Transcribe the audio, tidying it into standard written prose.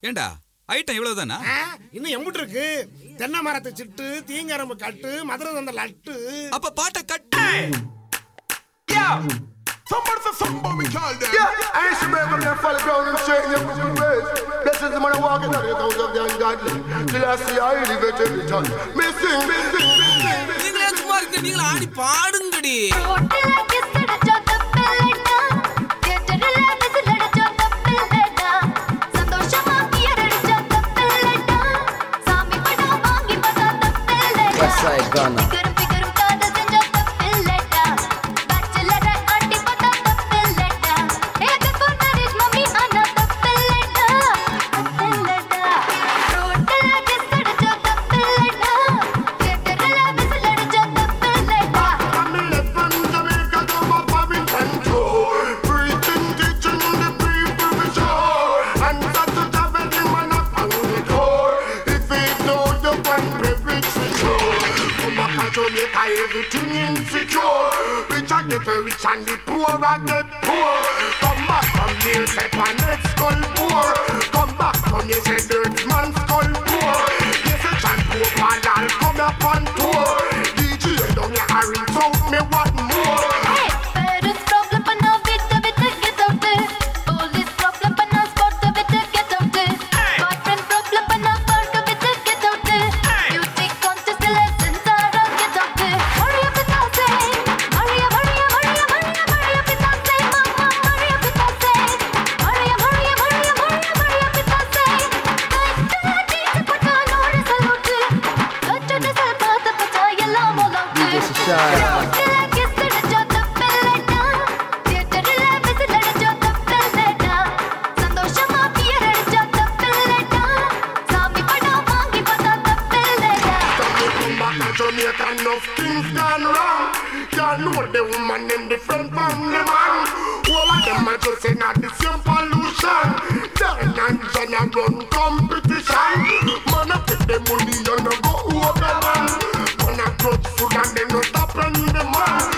ஏண்டா ஐட்டம் இவ்வளவுதானா? இன்னும் எம்புட்டு இருக்கு. தென்னை மரத்து சிட்டு, தீங்கரம்பு கட்டு, மதுரை தந்த லட்டு. அப்ப பாட்டை கட்டு. Somebody say somebody we call them. Yeah, I used to break up them fall ground and straighten your fucking ways. Blessed is the man walking out of the house of the ungodly. Till I see I elevate every time. Me sing, me sing, me sing. நீங்களே சும்மா இருக்க, நீங்கள ஆடி பாடுங்கடி. ரோட்ல kiss அடிச்சா தப்பில்லைடா, தியேட்டர்ல whistle அடிச்சா தப்பில்லைடா, சந்தோஷமா pier அடிச்சா தப்பில்லைடா, சாமி படம் வாங்கி பார்த்தா தப்பில்லைடா. West Side Ghana. Everything insecure. Rich and get rich and the poor and get poor. Come back from here, say planet's skull poor. Come back from here, say dirt man's skull poor. Yes, a chant poor man, I'll come up on tour. DJ don't you hurry, talk me what more. Hey, parents problem panna bitte get out there. Police problem panna spot get out there. Boyfriend problem panna park get out there. Beauty contest lessons are get out there. Hurry up and say, hurry up and say, mama, hurry up and say, hurry up and say. Nice pata nod salute. Touch the salpata pata yella molautu. This is Shine. Jamaica, enough things gone wrong. You know the woman in different from the man. All of them are just in the same pollution. Then and John a run competition. Man a take the money and a go over man. Man a grudge food and they no stop on the man.